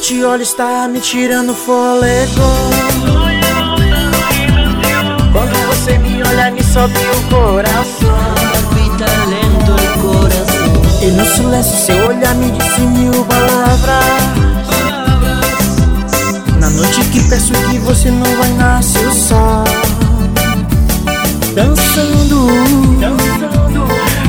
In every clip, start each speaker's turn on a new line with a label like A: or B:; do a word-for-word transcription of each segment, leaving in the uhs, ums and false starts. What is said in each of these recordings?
A: te olho, está me tirando fôlego. Quando você me olha, me sobe o coração.
B: Palpita lento el corazón.
A: E no silêncio seu olhar me disse mil palavras. Na noite que peço que você não vai nascer o sol. Dançando, dançando,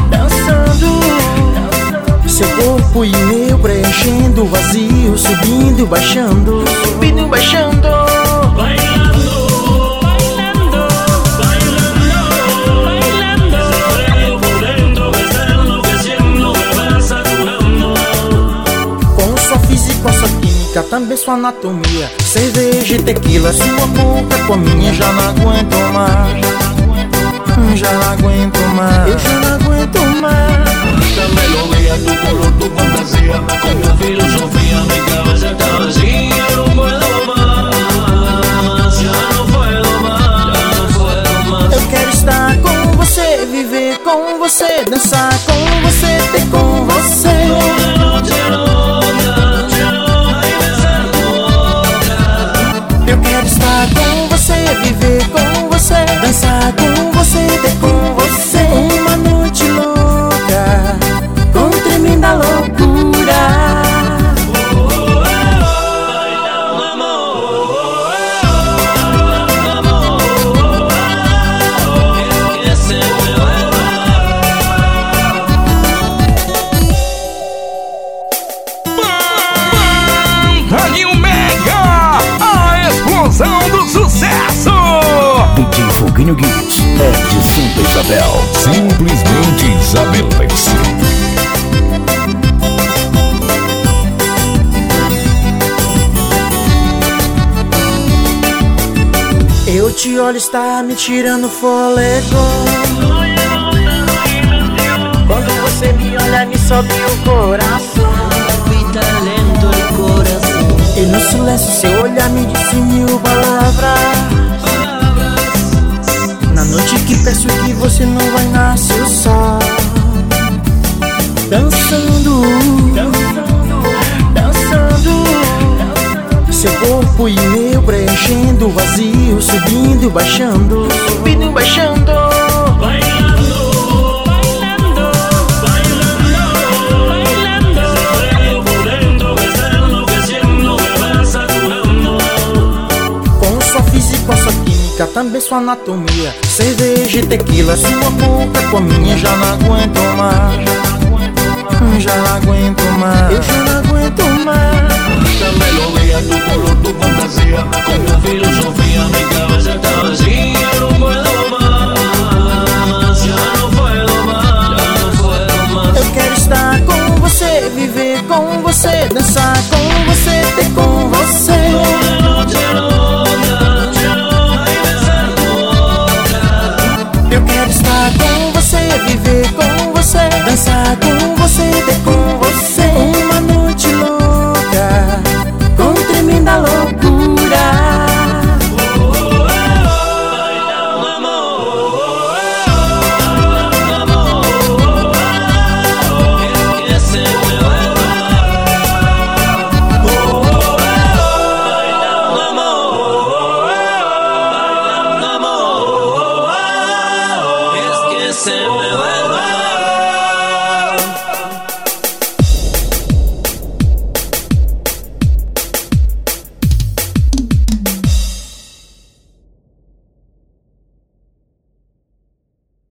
A: dançando. Seu corpo e meu preenchendo o vazio. Subindo, baixando, subindo, baixando.
C: Bailando, bailando, bailando, bailando. Por dentro me está enloqueciendo, me va saturando.
A: Com sua física, com sua química, também sua anatomia. Cerveja e tequila, sua boca com a minha. Já não aguento mais, já não aguento mais, eu já não aguento mais.
C: Esta melodía, tu color, tu fantasía, con tu filosofía, mi cabeza está vacía. No puedo más, ya no puedo más, ya no puedo más.
A: Eu quero estar com você, viver com você, dançar com você, ter com você.
C: Toda noche loca, y besar tu boca.
A: Eu quero estar com você, viver com você, dançar com você, ter com você. Uma noite louca, com tremenda loucura.
C: Bailando amor, bailando amor, quiero que se me vuelva.
D: Rádio Mega, a explosão do sucesso.
E: D J Foguinho Guiz é de Santa Isabel, simplesmente isabelense.
A: Eu te olho, está me tirando fôlego. Quando você me olha, me sobe o coração.
B: Palpita lento el corazón.
A: E no silêncio seu olhar me disse mil palavras. Na noite que peço que você não vai nascer o sol. Dançando, dançando, dançando. Seu corpo e meu preenchendo o vazio. Subindo, baixando, subindo, baixando.
C: Bailando, bailando, bailando, bailando. Por dentro me está enloqueciendo, me va saturando.
A: Com sua física, com sua química, também sua anatomia. Cerveja e tequila, sua boca com a minha. Já não aguento mais, já não aguento mais, eu já não aguento mais.
C: Esta melodía, tu